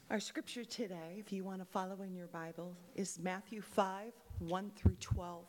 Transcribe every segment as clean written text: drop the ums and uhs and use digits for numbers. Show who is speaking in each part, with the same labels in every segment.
Speaker 1: Our scripture today, if you want to follow in your Bible, is Matthew 5, 1 through 12.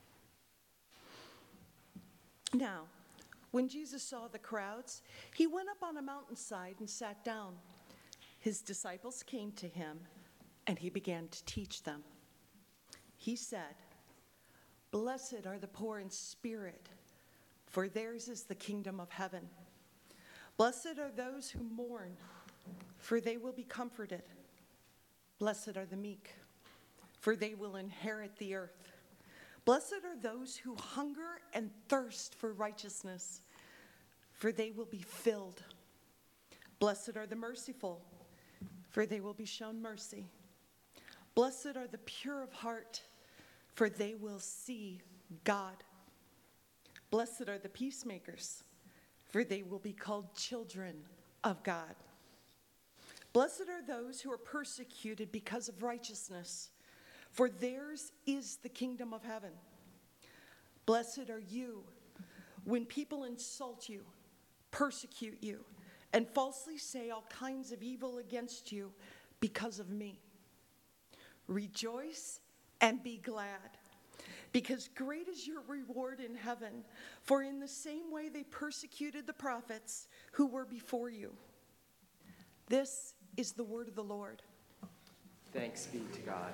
Speaker 1: Now, when Jesus saw the crowds, he went up on a mountainside and sat down. His disciples came to him, and he began to teach them. He said, "Blessed are the poor in spirit, for theirs is the kingdom of heaven. Blessed are those who mourn, for they will be comforted. Blessed are the meek, for they will inherit the earth. Blessed are those who hunger and thirst for righteousness, for they will be filled. Blessed are the merciful, for they will be shown mercy. Blessed are the pure of heart, for they will see God. Blessed are the peacemakers, for they will be called children of God. Blessed are those who are persecuted because of righteousness, for theirs is the kingdom of heaven. Blessed are you when people insult you, persecute you, and falsely say all kinds of evil against you because of me. Rejoice and be glad, because great is your reward in heaven, for in the same way they persecuted the prophets who were before you." This is the word of the Lord.
Speaker 2: Thanks be to God.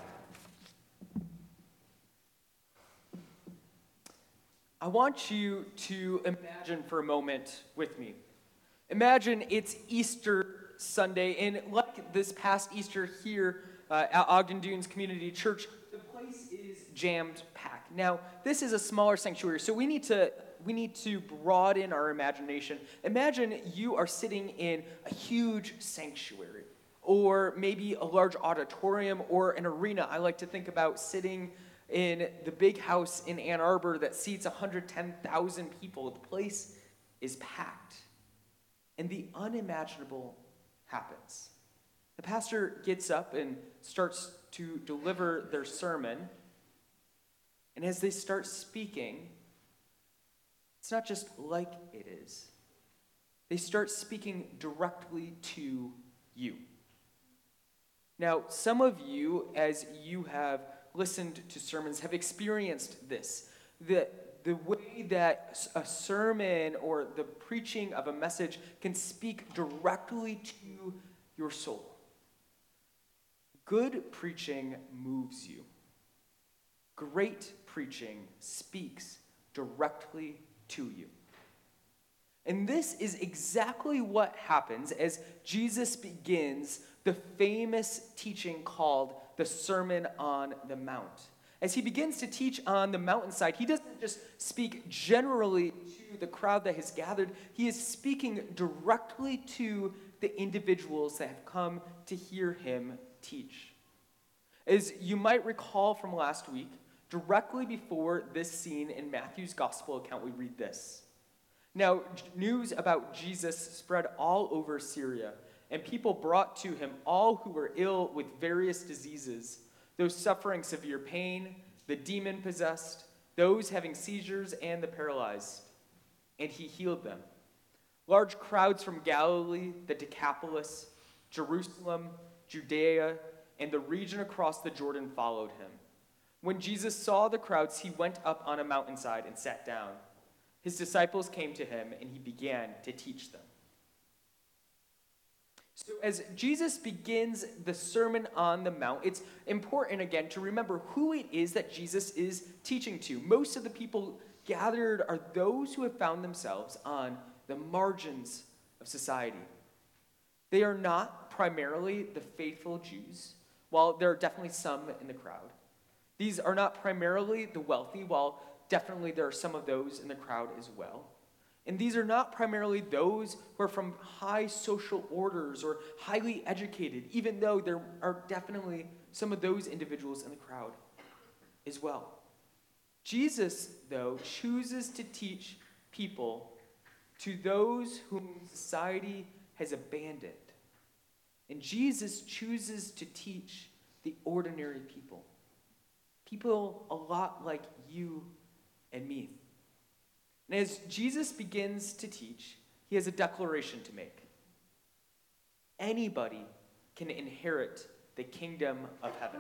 Speaker 2: I want you to imagine for a moment with me. Imagine it's Easter Sunday, and like this past Easter here at Ogden Dunes Community Church, the place is jammed packed. Now, this is a smaller sanctuary, so we need to broaden our imagination. Imagine you are sitting in a huge sanctuary, or maybe a large auditorium or an arena. I like to think about sitting in the big house in Ann Arbor that seats 110,000 people. The place is packed, and the unimaginable happens. The pastor gets up and starts to deliver their sermon, and as they start speaking, it's not just like it is. They start speaking directly to you. Now, some of you, as you have listened to sermons, have experienced this. The way that a sermon or the preaching of a message can speak directly to your soul. Good preaching moves you. Great preaching speaks directly to you. And this is exactly what happens as Jesus begins the famous teaching called the Sermon on the Mount. As he begins to teach on the mountainside, he doesn't just speak generally to the crowd that has gathered. He is speaking directly to the individuals that have come to hear him teach. As you might recall from last week, directly before this scene in Matthew's gospel account, we read this. Now, news about Jesus spread all over Syria, and people brought to him all who were ill with various diseases, those suffering severe pain, the demon-possessed, those having seizures, and the paralyzed. And he healed them. Large crowds from Galilee, the Decapolis, Jerusalem, Judea, and the region across the Jordan followed him. When Jesus saw the crowds, he went up on a mountainside and sat down. His disciples came to him, and he began to teach them. So as Jesus begins the Sermon on the Mount, it's important, again, to remember who it is that Jesus is teaching to. Most of the people gathered are those who have found themselves on the margins of society. They are not primarily the faithful Jews, while there are definitely some in the crowd. These are not primarily the wealthy, while definitely there are some of those in the crowd as well. And these are not primarily those who are from high social orders or highly educated, even though there are definitely some of those individuals in the crowd as well. Jesus, though, chooses to teach people to those whom society has abandoned. And Jesus chooses to teach the ordinary people. People a lot like you and me. And as Jesus begins to teach, he has a declaration to make. Anybody can inherit the kingdom of heaven.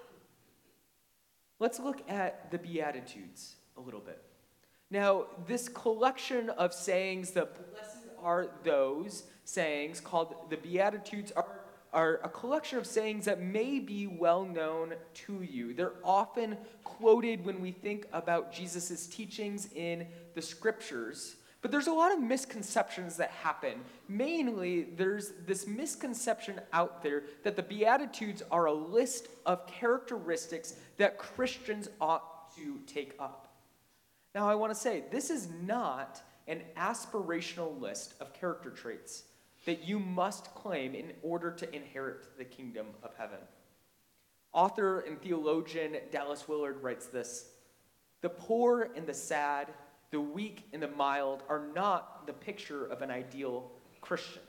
Speaker 2: Let's look at the Beatitudes a little bit. Now, this collection of sayings, the blessed are those sayings called the Beatitudes, are a collection of sayings that may be well known to you. They're often quoted when we think about Jesus' teachings in the scriptures. But there's a lot of misconceptions that happen. Mainly, there's this misconception out there that the Beatitudes are a list of characteristics that Christians ought to take up. Now, I want to say, this is not an aspirational list of character traits that you must claim in order to inherit the kingdom of heaven. Author and theologian Dallas Willard writes this: "The poor and the sad, the weak and the mild are not the picture of an ideal Christian."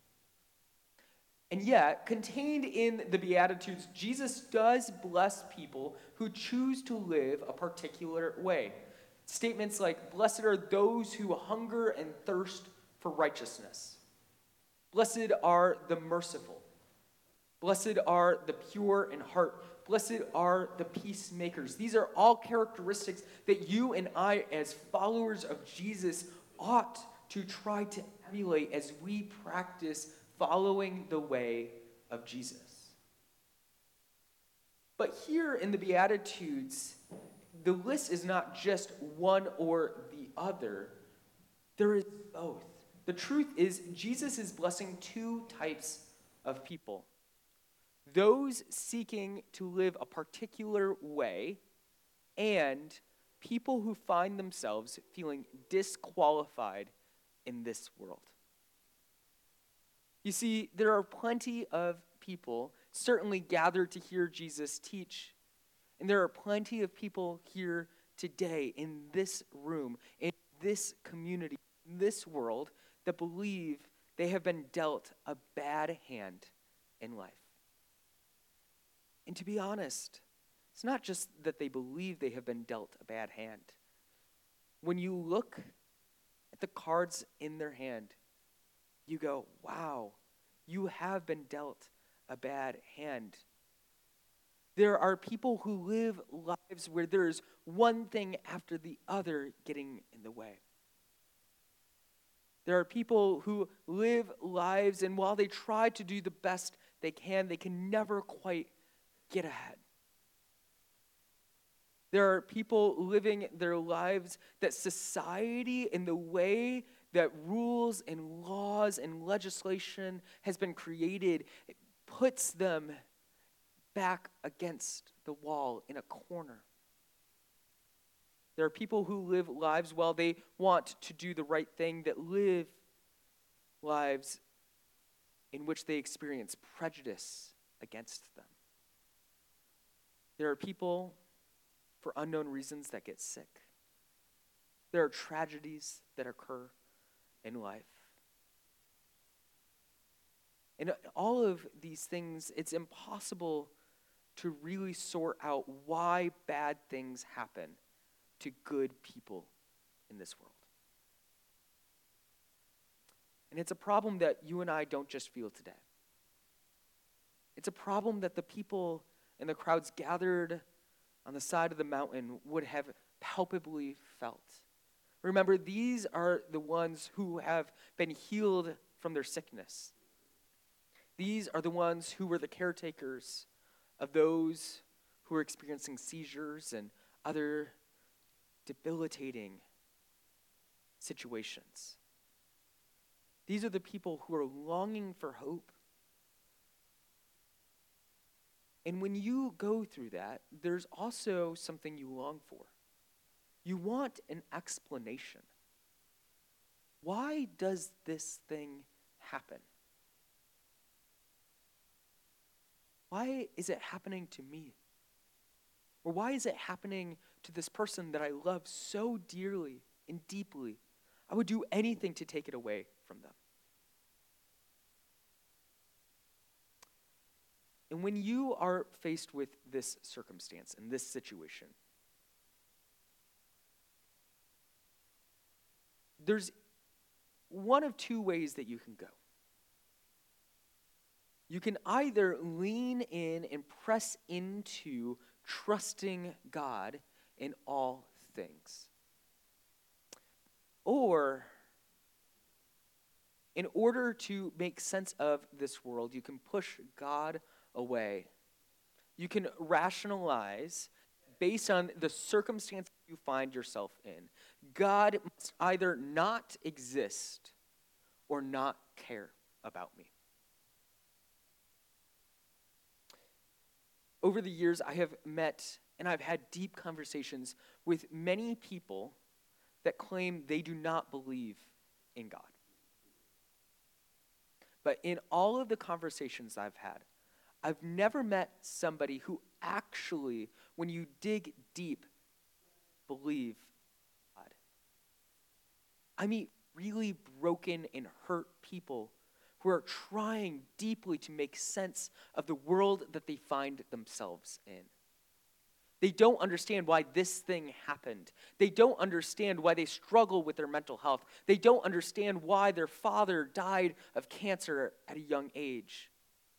Speaker 2: And yet, contained in the Beatitudes, Jesus does bless people who choose to live a particular way. Statements like, "Blessed are those who hunger and thirst for righteousness. Blessed are the merciful. Blessed are the pure in heart. Blessed are the peacemakers." These are all characteristics that you and I, as followers of Jesus, ought to try to emulate as we practice following the way of Jesus. But here in the Beatitudes, the list is not just one or the other. There is both. The truth is, Jesus is blessing two types of people: those seeking to live a particular way, and people who find themselves feeling disqualified in this world. You see, there are plenty of people certainly gathered to hear Jesus teach, and there are plenty of people here today in this room, in this community, in this world, that believe they have been dealt a bad hand in life. And to be honest, it's not just that they believe they have been dealt a bad hand. When you look at the cards in their hand, you go, wow, you have been dealt a bad hand. There are people who live lives where there's one thing after the other getting in the way. There are people who live lives, and while they try to do the best they can never quite get ahead. There are people living their lives that society and the way that rules and laws and legislation has been created puts them back against the wall in a corner. There are people who live lives while they want to do the right thing, that live lives in which they experience prejudice against them. There are people, for unknown reasons, that get sick. There are tragedies that occur in life. And all of these things, it's impossible to really sort out why bad things happen to good people in this world. And it's a problem that you and I don't just feel today. It's a problem that the people and the crowds gathered on the side of the mountain would have palpably felt. Remember, these are the ones who have been healed from their sickness. These are the ones who were the caretakers of those who were experiencing seizures and other debilitating situations. These are the people who are longing for hope. And when you go through that, there's also something you long for. You want an explanation. Why does this thing happen? Why is it happening to me? Or why is it happening to this person that I love so dearly and deeply? I would do anything to take it away from them. And when you are faced with this circumstance and this situation, there's one of two ways that you can go. You can either lean in and press into trusting God in all things. Or, in order to make sense of this world, you can push God away. You can rationalize based on the circumstance you find yourself in. God must either not exist or not care about me. Over the years, I have met and I've had deep conversations with many people that claim they do not believe in God. But in all of the conversations I've had, I've never met somebody who actually, when you dig deep, believe God. I meet really broken and hurt people who are trying deeply to make sense of the world that they find themselves in. They don't understand why this thing happened. They don't understand why they struggle with their mental health. They don't understand why their father died of cancer at a young age.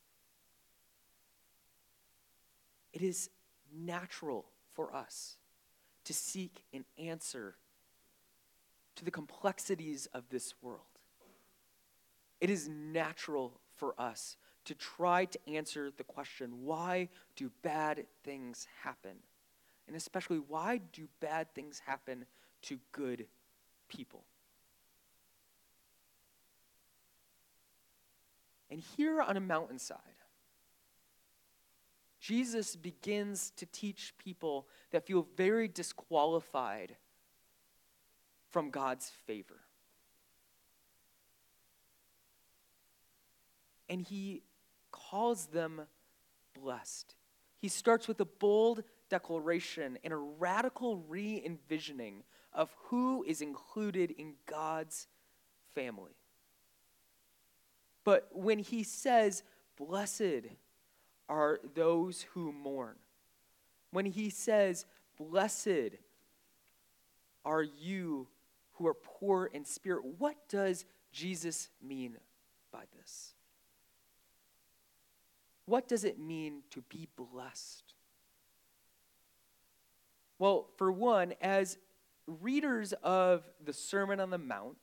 Speaker 2: It is natural for us to seek an answer to the complexities of this world. It is natural for us to try to answer the question, why do bad things happen? And especially, why do bad things happen to good people? And here on a mountainside, Jesus begins to teach people that feel very disqualified from God's favor. And he calls them blessed. He starts with a bold declaration and a radical re-envisioning of who is included in God's family. But when he says, blessed are those who mourn, when he says, blessed are you who are poor in spirit, what does Jesus mean by this? What does it mean to be blessed? Well, for one, as readers of the Sermon on the Mount,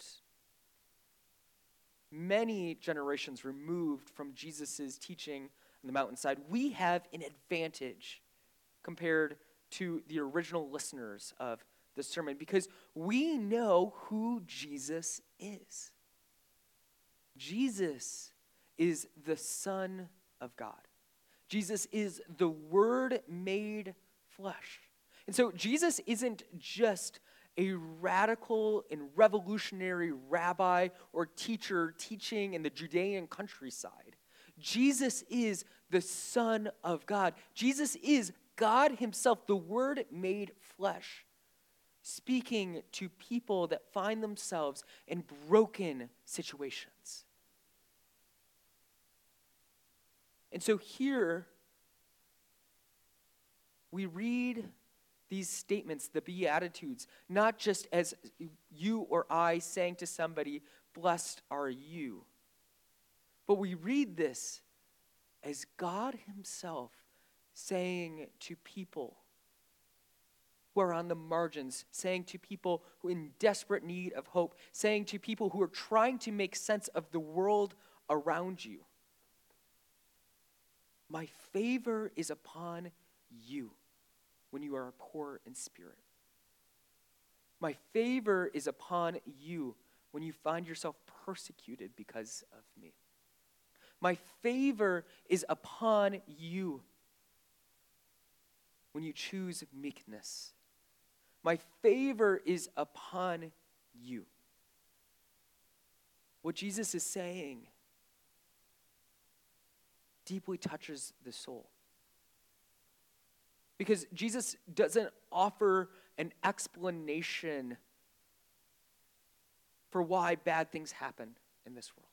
Speaker 2: many generations removed from Jesus' teaching on the mountainside, we have an advantage compared to the original listeners of the sermon because we know who Jesus is. Jesus is the Son of God. Jesus is the Word made flesh. And so Jesus isn't just a radical and revolutionary rabbi or teacher teaching in the Judean countryside. Jesus is the Son of God. Jesus is God himself, the Word made flesh, speaking to people that find themselves in broken situations. And so here, we read these statements, the Beatitudes, not just as you or I saying to somebody, blessed are you, but we read this as God himself saying to people who are on the margins, saying to people who are in desperate need of hope, saying to people who are trying to make sense of the world around you, my favor is upon you when you are poor in spirit. My favor is upon you when you find yourself persecuted because of me. My favor is upon you when you choose meekness. My favor is upon you. What Jesus is saying deeply touches the soul. Because Jesus doesn't offer an explanation for why bad things happen in this world.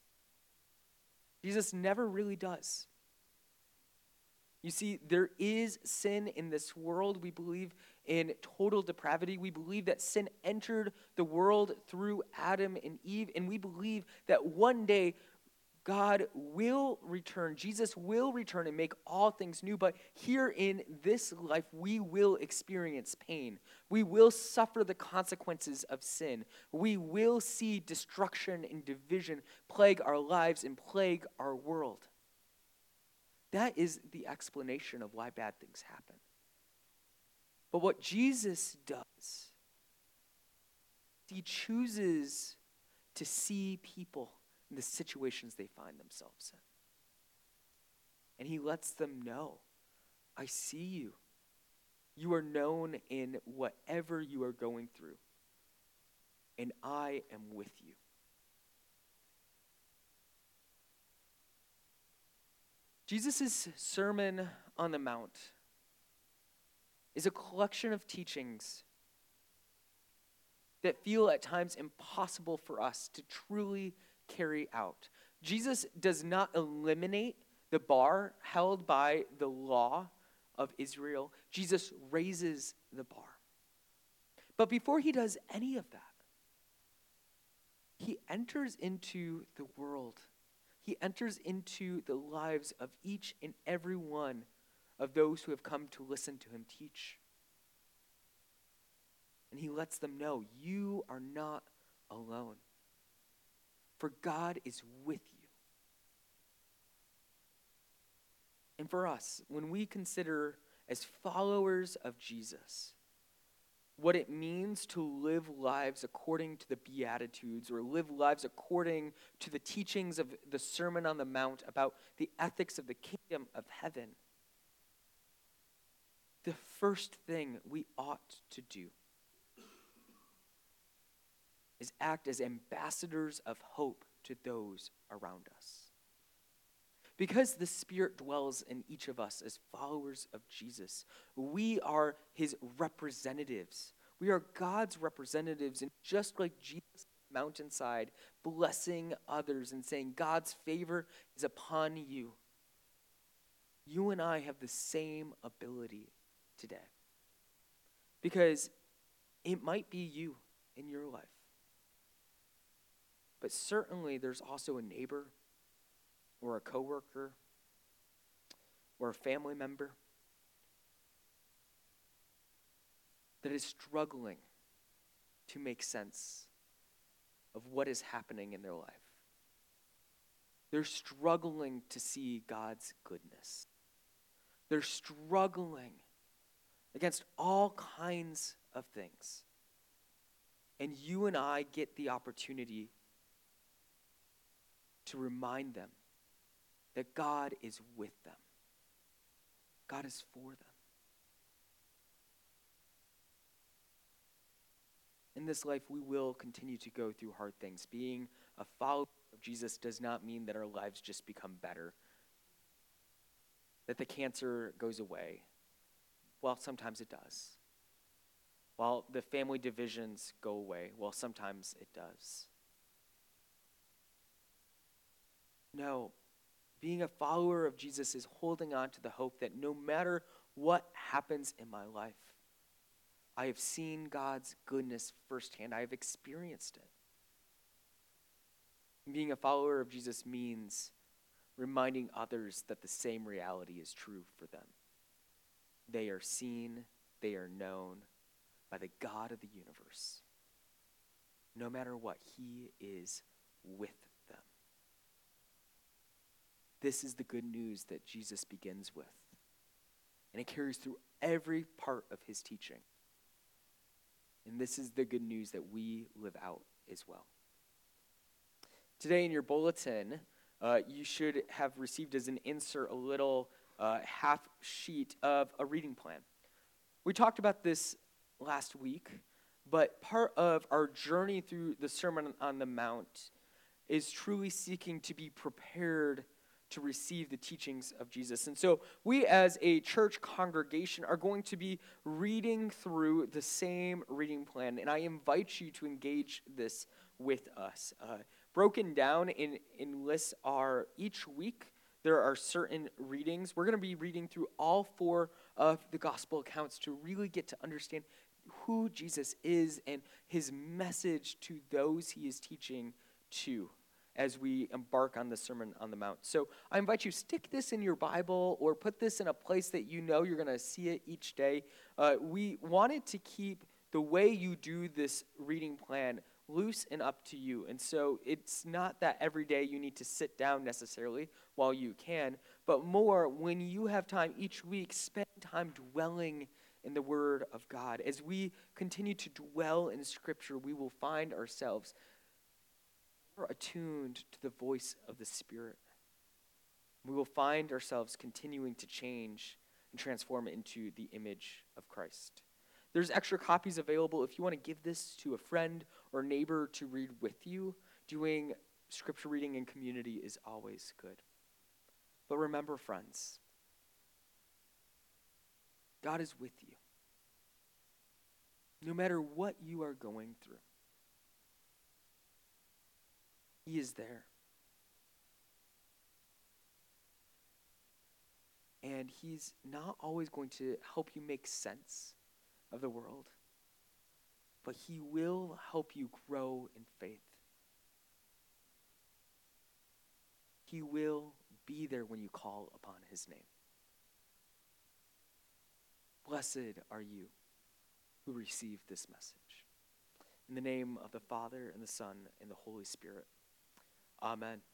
Speaker 2: Jesus never really does. You see, there is sin in this world. We believe in total depravity. We believe that sin entered the world through Adam and Eve, and we believe that one day God will return. Jesus will return and make all things new. But here in this life, we will experience pain. We will suffer the consequences of sin. We will see destruction and division plague our lives and plague our world. That is the explanation of why bad things happen. But what Jesus does, he chooses to see people in the situations they find themselves in. And he lets them know, I see you. You are known in whatever you are going through, and I am with you. Jesus' Sermon on the Mount is a collection of teachings that feel at times impossible for us to truly carry out. Jesus does not eliminate the bar held by the law of Israel. Jesus raises the bar. But before he does any of that, he enters into the world. He enters into the lives of each and every one of those who have come to listen to him teach. And he lets them know, you are not alone. For God is with you. And for us, when we consider as followers of Jesus, what it means to live lives according to the Beatitudes or live lives according to the teachings of the Sermon on the Mount about the ethics of the kingdom of heaven, the first thing we ought to do is act as ambassadors of hope to those around us. Because the Spirit dwells in each of us as followers of Jesus, we are his representatives. We are God's representatives, and just like Jesus mountainside, blessing others and saying, God's favor is upon you. You and I have the same ability today. Because it might be you in your life. But certainly there's also a neighbor or a coworker or a family member that is struggling to make sense of what is happening in their life. They're struggling to see God's goodness. They're struggling against all kinds of things. And you and I get the opportunity to remind them that God is with them. God is for them. In this life, we will continue to go through hard things. Being a follower of Jesus does not mean that our lives just become better, that the cancer goes away. Well, sometimes it does. While the family divisions go away, well, sometimes it does. No, being a follower of Jesus is holding on to the hope that no matter what happens in my life, I have seen God's goodness firsthand. I have experienced it. Being a follower of Jesus means reminding others that the same reality is true for them. They are seen, they are known by the God of the universe. No matter what, he is with them. This is the good news that Jesus begins with. And it carries through every part of his teaching. And this is the good news that we live out as well. Today in your bulletin, you should have received as an insert a little half sheet of a reading plan. We talked about this last week, but part of our journey through the Sermon on the Mount is truly seeking to be prepared to receive the teachings of Jesus. And so we as a church congregation are going to be reading through the same reading plan, and I invite you to engage this with us. Broken down in lists are each week there are certain readings. We're going to be reading through all 4 of the gospel accounts to really get to understand who Jesus is and his message to those he is teaching to. as we embark on the Sermon on the Mount. So I invite you, stick this in your Bible or put this in a place that you know you're going to see it each day. We wanted to keep the way you do this reading plan loose and up to you. And so it's not that every day you need to sit down necessarily while you can, but more when you have time each week, spend time dwelling in the Word of God. As we continue to dwell in Scripture, we will find ourselves more attuned to the voice of the Spirit. We will find ourselves continuing to change and transform into the image of Christ. There's extra copies available if you want to give this to a friend or neighbor to read with you. Doing Scripture reading in community is always good. But remember, friends, God is with you. No matter what you are going through, He is there. And He's not always going to help you make sense of the world, but He will help you grow in faith. He will be there when you call upon His name. Blessed are you who receive this message. In the name of the Father, and the Son, and the Holy Spirit. Amen.